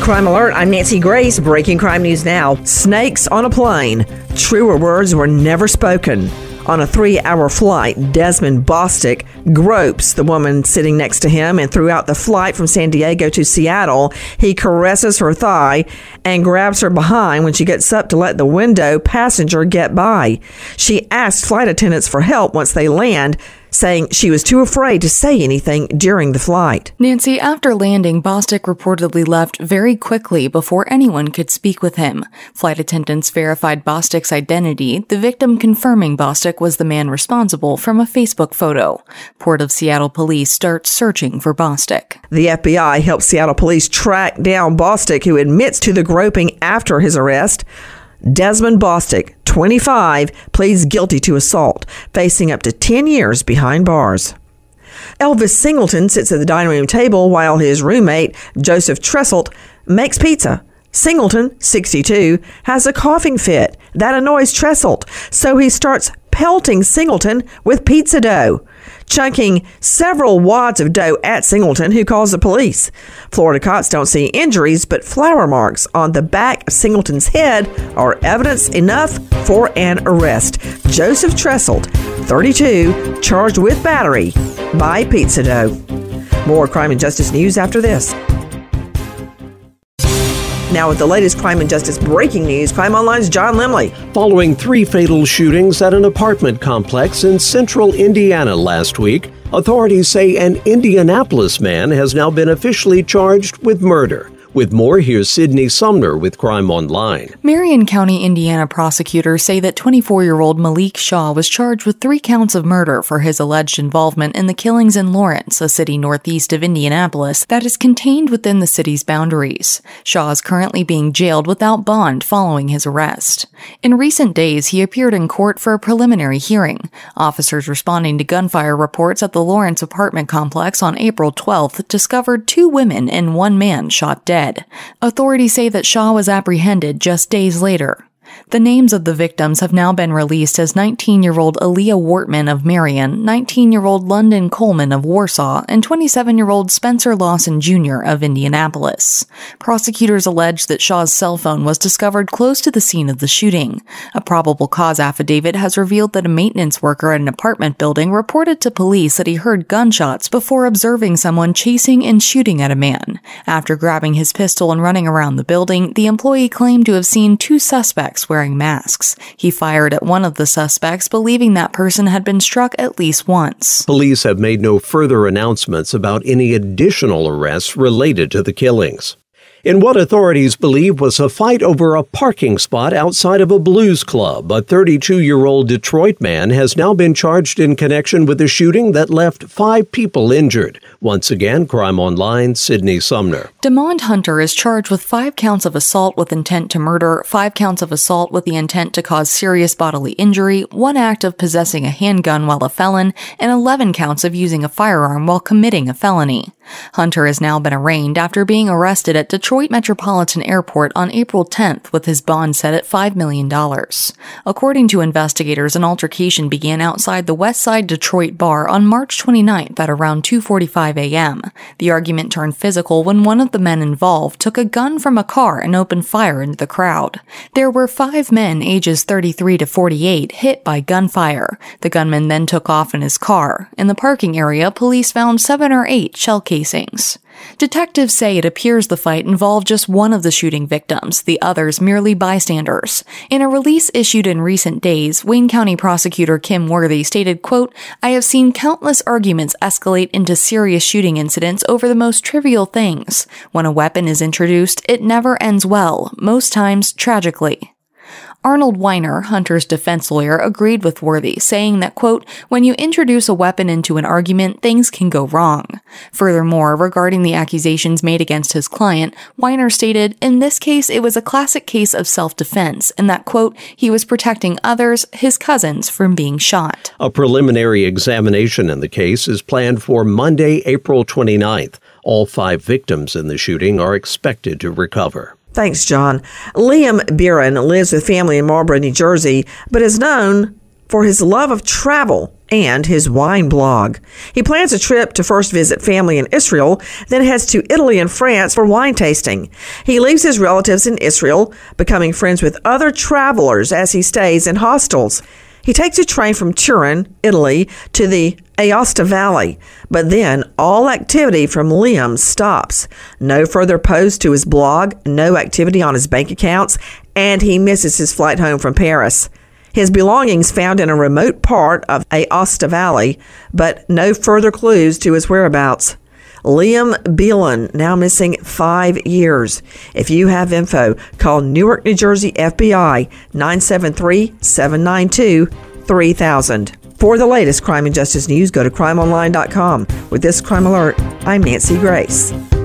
Crime Alert, I'm Nancy Grace. Breaking crime news now. Snakes on a plane. Truer words were never spoken. On a 3-hour flight, Desmond Bostic gropes the woman sitting next to him, and throughout the flight from San Diego to Seattle, he caresses her thigh and grabs her behind when she gets up to let the window passenger get by. She asks flight attendants for help once they land, saying she was too afraid to say anything during the flight. Nancy, after landing, Bostic reportedly left very quickly before anyone could speak with him. Flight attendants verified Bostic's identity, the victim confirming Bostic was the man responsible from a Facebook photo. Port of Seattle police start searching for Bostic. The FBI helped Seattle police track down Bostic, who admits to the groping after his arrest. Desmond Bostic, 25, pleads guilty to assault, facing up to 10 years behind bars. Elvis Singleton sits at the dining room table while his roommate, Joseph Tresselt, makes pizza. Singleton, 62, has a coughing fit. That annoys Tresselt, so he starts pelting Singleton with pizza dough, chunking several wads of dough at Singleton, who calls the police. Florida cops don't see injuries, but flour marks on the back of Singleton's head are evidence enough for an arrest. Joseph Tresselt, 32, charged with battery by pizza dough. More crime and justice news after this. Now with the latest crime and justice breaking news, Crime Online's John Limley. Following 3 fatal shootings at an apartment complex in central Indiana last week, authorities say an Indianapolis man has now been officially charged with murder. With more, here's Sydney Sumner with Crime Online. Marion County, Indiana prosecutors say that 24-year-old Malik Shaw was charged with 3 counts of murder for his alleged involvement in the killings in Lawrence, a city northeast of Indianapolis that is contained within the city's boundaries. Shaw is currently being jailed without bond following his arrest. In recent days, he appeared in court for a preliminary hearing. Officers responding to gunfire reports at the Lawrence apartment complex on April 12th discovered 2 women and 1 man shot dead. Authorities say that Shaw was apprehended just days later. The names of the victims have now been released as 19-year-old Aaliyah Wortman of Marion, 19-year-old London Coleman of Warsaw, and 27-year-old Spencer Lawson Jr. of Indianapolis. Prosecutors allege that Shaw's cell phone was discovered close to the scene of the shooting. A probable cause affidavit has revealed that a maintenance worker at an apartment building reported to police that he heard gunshots before observing someone chasing and shooting at a man. After grabbing his pistol and running around the building, the employee claimed to have seen 2 suspects wearing masks. He fired at one of the suspects, believing that person had been struck at least once. Police have made no further announcements about any additional arrests related to the killings. In what authorities believe was a fight over a parking spot outside of a blues club, a 32-year-old Detroit man has now been charged in connection with a shooting that left 5 people injured. Once again, Crime Online, Sydney Sumner. Demond Hunter is charged with 5 counts of assault with intent to murder, 5 counts of assault with the intent to cause serious bodily injury, 1 act of possessing a handgun while a felon, and 11 counts of using a firearm while committing a felony. Hunter has now been arraigned after being arrested at Detroit Metropolitan Airport on April 10th with his bond set at $5 million. According to investigators, an altercation began outside the Westside Detroit bar on March 29th at around 2:45 a.m. The argument turned physical when one of the men involved took a gun from a car and opened fire into the crowd. There were 5 men ages 33 to 48 hit by gunfire. The gunman then took off in his car. In the parking area, police found 7 or 8 shell casings. Detectives say it appears the fight involved just one of the shooting victims, the others merely bystanders. In a release issued in recent days, Wayne County prosecutor Kim Worthy stated, quote, "I have seen countless arguments escalate into serious shooting incidents over the most trivial things. When a weapon is introduced, it never ends well, most times tragically." Arnold Weiner, Hunter's defense lawyer, agreed with Worthy, saying that, quote, "When you introduce a weapon into an argument, things can go wrong." Furthermore, regarding the accusations made against his client, Weiner stated, "In this case, it was a classic case of self-defense, and that, quote, he was protecting others, his cousins, from being shot." A preliminary examination in the case is planned for Monday, April 29th. All 5 victims in the shooting are expected to recover. Thanks, John. Liam Buren lives with family in Marlboro, New Jersey, but is known for his love of travel. and his wine blog. He plans a trip to first visit family in Israel, then heads to Italy and France for wine tasting. He leaves his relatives in Israel, becoming friends with other travelers as he stays in hostels. He takes a train from Turin, Italy, to the Aosta Valley, but then all activity from Liam stops. No further posts to his blog, no activity on his bank accounts, and he misses his flight home from Paris. His belongings found in a remote part of Aosta Valley, but no further clues to his whereabouts. Liam Belan, now missing 5 years. If you have info, call Newark, New Jersey FBI 973-792-3000. For the latest crime and justice news, go to crimeonline.com. With this crime alert, I'm Nancy Grace.